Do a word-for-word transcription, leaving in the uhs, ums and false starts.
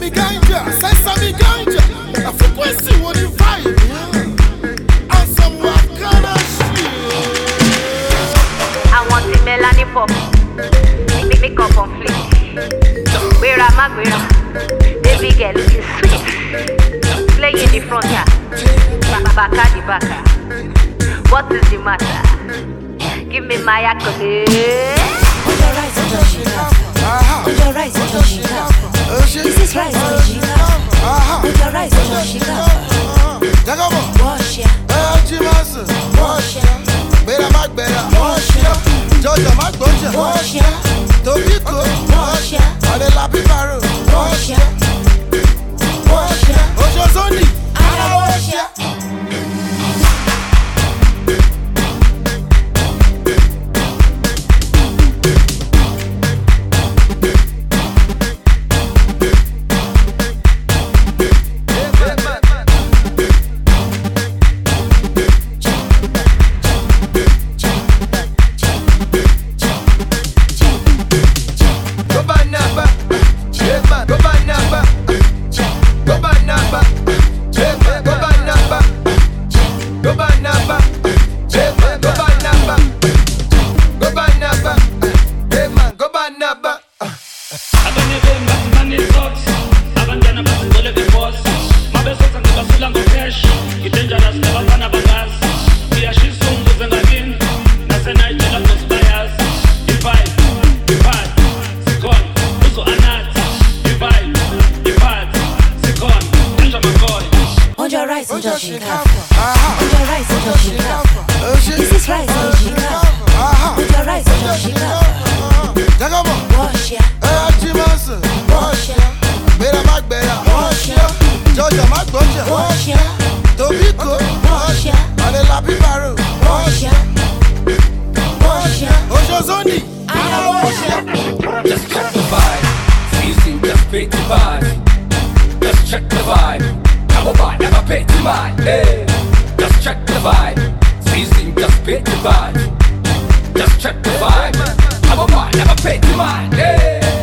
Sesame ganja, sesame ganja. A frequency what you vibe. And some Wakana shit. I want the melanie pop. Make me up on fleek. Where am I going? Baby girl looking sweet. Play in the front her. Baka the baka. What is the matter? Give me my accolade. On your right, on your shika. On your right, on your shika. This is right, on your shika. On your right, on your shika. Wash ya. Wash ya. Better back, better. Wash ya. Georgia, my Georgia. Wash ya. Tobiko. Wash ya. On the Lapi Paro. Wash ya. Wash ya. Ojo Zondi. I wash ya. On your right, on your shika. On your right, on your shika. This is right, on your shika. On your right, on your shika. Wash ya. Wash ya. Better back, better. Wash ya. Georgia, my Georgia. Wash ya. Tobiko. Wash ya. On the Lapi Paro. Wash ya. Wash ya. Ojo Zondi. I wash ya. Just check the vibe. Easy, just beat the vibe. Just check the vibe. Come on, never pay the mind. Hey. Just check the vibe. Easy, just beat the vibe. Just check the vibe. Come on, never pay the mind. Hey.